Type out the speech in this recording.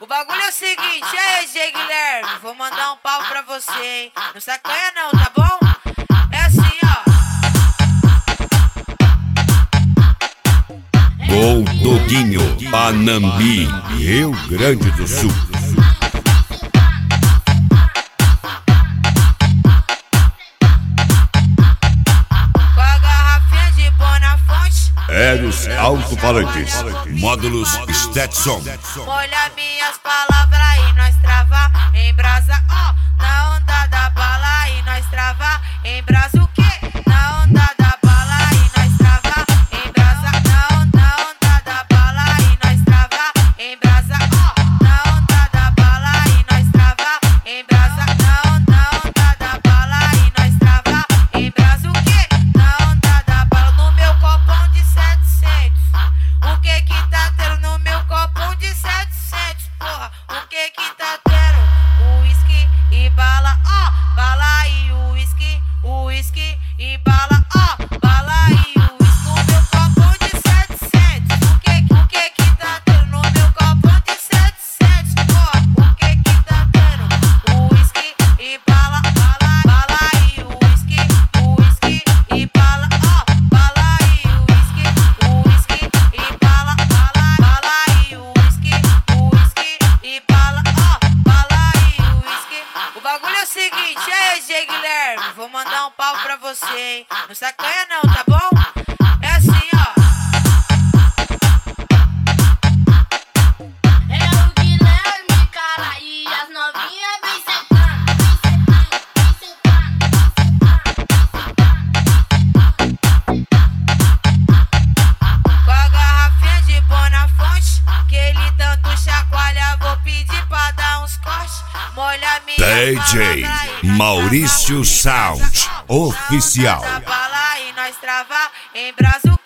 bagulho é o seguinte, aí, G. Guilherme, vou mandar um pau pra você, hein? Não sacanha não, tá bom? É assim, ó. Com Doguinho, Panambi, Rio Grande do Sul. Com a garrafinha de Bonafonte, Eros Alto-Falantes, módulos Stetson. molha minhas palavras e nós trava em brasa, ó. Na onda da bala e nós trava em brasa o quê? Na onda da bala e nós trava em brasa. Na onda da bala e nós trava em brasa, ó. Na onda da bala e nós trava em brasa. Na onda da bala e nós trava em brasa o quê? Na onda da bala no meu copão de 700. O que tá tendo no meu copão de 700, porra? O que tá tendo? Uísque e bala, ó. Bala e uísque e bala, ó. Bala e uísque no meu copão de 700. O que tá tendo no meu copão de 700, porra? O que tá tendo? Uísque e bala, bala e uísque e bala, ó. Bala e uísque e bala, bala e uísque e bala, ó. Bala e uísque. O bagulho é o seguinte, aí, G. Guilherme, vou mandar um pau pra você, hein? Não sacanha não, tá bom? É assim, ó. É o Guilherme, cara, e as novinhas vem sentando, Com a garrafinha de Bonafonte, que ele tanto chacoalha, vou pedir pra dar uns cortes. Molha minha DJ Maurício Sound, oficial. Da bala e nós trava em braço.